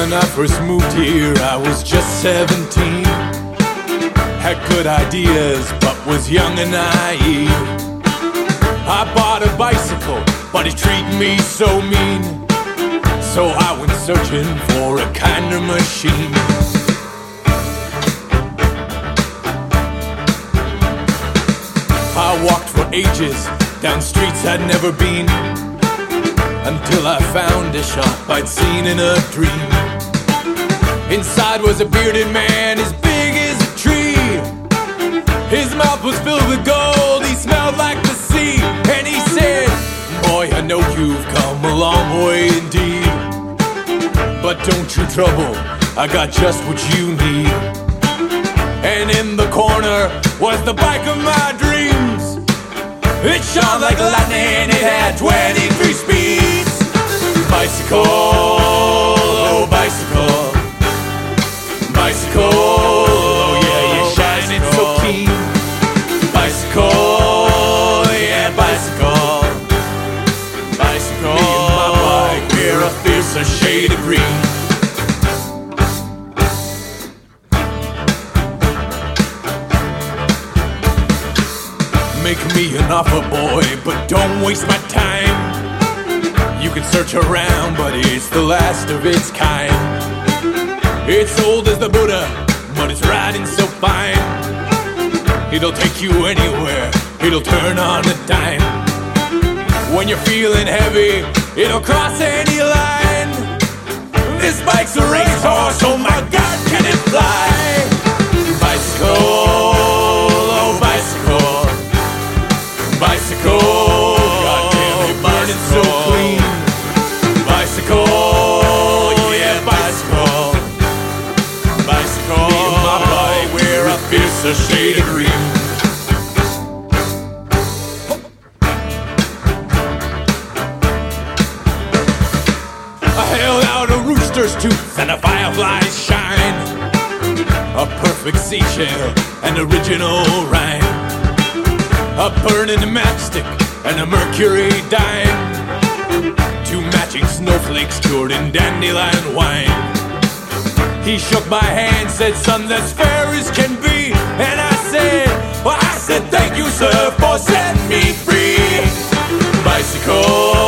When I first moved here, I was just 17. Had good ideas, but was young and naive. I bought a bicycle, but it treated me so mean. So I went searching for a kinder machine. I walked for ages down streets I'd never been, until I found a shop I'd seen in a dream. Inside was a bearded man as big as a tree. His mouth was filled with gold, he smelled like the sea. And he said, "Boy, I know you've come a long way indeed, but don't you trouble, I got just what you need." And in the corner was the bike of my dreams. It shone like lightning, it had 23 speeds. Bicycle, oh bicycle, bicycle, oh yeah, you're shining so keen. Bicycle, yeah, bicycle, bicycle. Me and my bike, we're a fiercer shade of green. Make me an offer, boy, but don't waste my time. You can search around, but it's the last of its kind. It's old as the Buddha, but it's riding so fine. It'll take you anywhere, it'll turn on a dime. When you're feeling heavy, it'll cross any line. This bike's a racehorse, oh my God, can it fly? Bicycle, oh bicycle, bicycle, goddamn it, burning so clean. Bicycle, yeah, bicycle, bicycle. Me and my bike, we're a fiercer shade of green. I held out a rooster's tooth and a firefly's shine, a perfect seashell, an original rhyme, a burning matchstick and a mercury dime, two matching snowflakes cured in dandelion wine. He shook my hand, said, "Son, that's fair as can be." And I said, "Well, I said, thank you, sir, for setting me free." Bicycle,